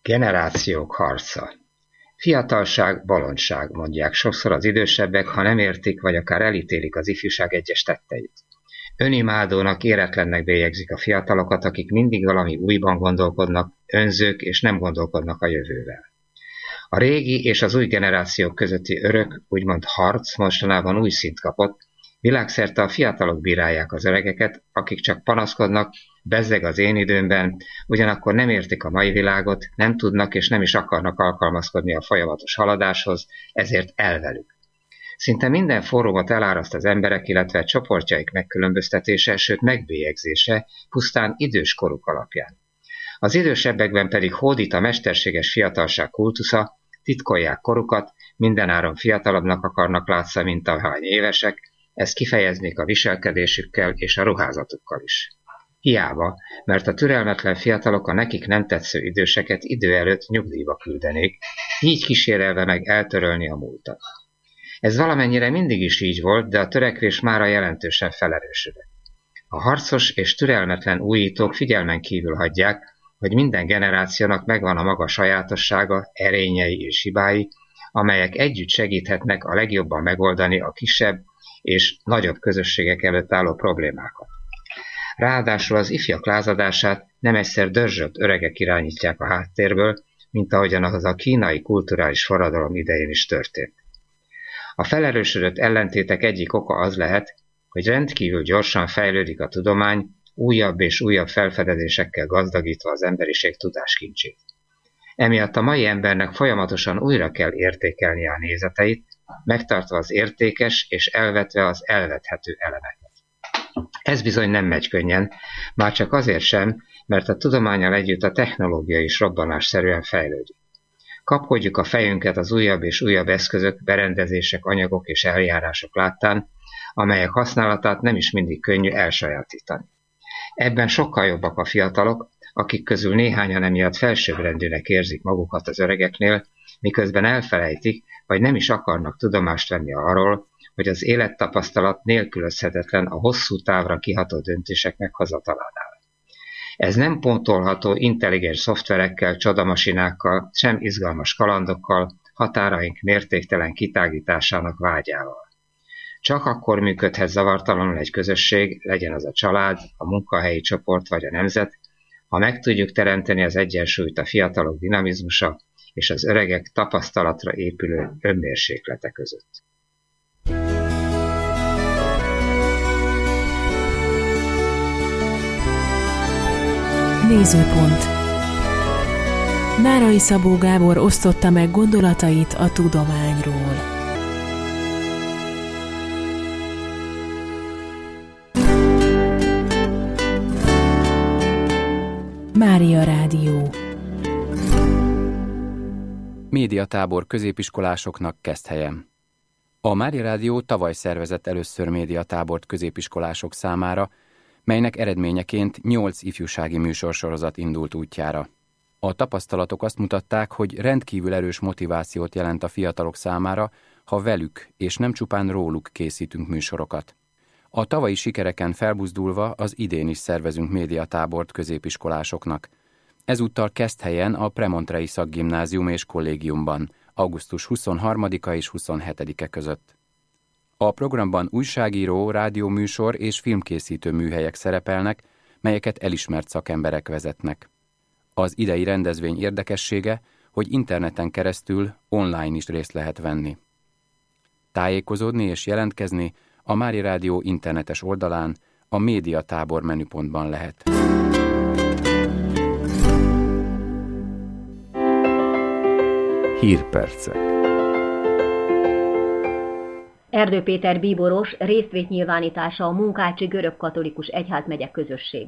Generációk harca. Fiatalság, bolondság, mondják sokszor az idősebbek, ha nem értik, vagy akár elítélik az ifjúság egyes tetteit. Önimádónak, éretlennek bélyegzik a fiatalokat, akik mindig valami újban gondolkodnak, önzők és nem gondolkodnak a jövővel. A régi és az új generációk közötti örök, úgymond harc mostanában új szint kapott, világszerte a fiatalok bírálják az öregeket, akik csak panaszkodnak, bezzeg az én időmben, ugyanakkor nem értik a mai világot, nem tudnak és nem is akarnak alkalmazkodni a folyamatos haladáshoz, ezért elvelük. Szinte minden fórumot eláraszt az emberek, illetve csoportjaik megkülönböztetése, sőt megbélyegzése, pusztán idős koruk alapján. Az idősebbekben pedig hódít a mesterséges fiatalság kultusza, titkolják korukat, mindenáron fiatalabbnak akarnak látszani, mint ahány évesek, ezt kifejeznék a viselkedésükkel és a ruházatukkal is. Hiába, mert a türelmetlen fiatalok a nekik nem tetsző időseket idő előtt nyugdíjba küldenék, így kísérelve meg eltörölni a múltat. Ez valamennyire mindig is így volt, de a törekvés mára jelentősen felerősödött. A harcos és türelmetlen újítók figyelmen kívül hagyják, hogy minden generációnak megvan a maga sajátossága, erényei és hibái, amelyek együtt segíthetnek a legjobban megoldani a kisebb és nagyobb közösségek előtt álló problémákat. Ráadásul az ifjak lázadását nem egyszer dörzsölt öregek irányítják a háttérből, mint ahogyan az a kínai kulturális forradalom idején is történt. A felerősödött ellentétek egyik oka az lehet, hogy rendkívül gyorsan fejlődik a tudomány, újabb és újabb felfedezésekkel gazdagítva az emberiség tudáskincsét. Emiatt a mai embernek folyamatosan újra kell értékelnie a nézeteit, megtartva az értékes és elvetve az elvethető elemeket. Ez bizony nem megy könnyen, már csak azért sem, mert a tudománnyal együtt a technológia is robbanásszerűen fejlődik. Kapkodjuk a fejünket az újabb és újabb eszközök, berendezések, anyagok és eljárások láttán, amelyek használatát nem is mindig könnyű elsajátítani. Ebben sokkal jobbak a fiatalok, akik közül néhányan emiatt felsőbbrendűnek érzik magukat az öregeknél, miközben elfelejtik, vagy nem is akarnak tudomást venni arról, hogy az élettapasztalat nélkülözhetetlen a hosszú távra kiható döntések meghozatalánál. Ez nem pontolható intelligens szoftverekkel, csodamasinákkal, sem izgalmas kalandokkal, határaink mértéktelen kitágításának vágyával. Csak akkor működhet zavartalanul egy közösség, legyen az a család, a munkahelyi csoport vagy a nemzet, ha meg tudjuk teremteni az egyensúlyt a fiatalok dinamizmusa és az öregek tapasztalatra épülő önmérséklete között. Nézőpont. Nárai Szabó Gábor osztotta meg gondolatait a tudományról. Mária Rádió. Médiatábor középiskolásoknak Keszthelyen. A Mária Rádió tavaly szervezett először médiatábort középiskolások számára, melynek eredményeként 8 ifjúsági műsorsorozat indult útjára. A tapasztalatok azt mutatták, hogy rendkívül erős motivációt jelent a fiatalok számára, ha velük és nem csupán róluk készítünk műsorokat. A tavalyi sikereken felbuzdulva az idén is szervezünk médiatábort középiskolásoknak. Ezúttal Keszthelyen a Premontrei Szakgimnázium és Kollégiumban, augusztus 23-a és 27-e között. A programban újságíró, rádióműsor és filmkészítő műhelyek szerepelnek, melyeket elismert szakemberek vezetnek. Az idei rendezvény érdekessége, hogy interneten keresztül online is részt lehet venni. Tájékozódni és jelentkezni a Mária Rádió internetes oldalán, a médiatábor menüpontban lehet. Hírpercek. Erdő Péter bíboros részvétnyilvánítása a Munkácsi Görögkatolikus Egyházmegye közösségében.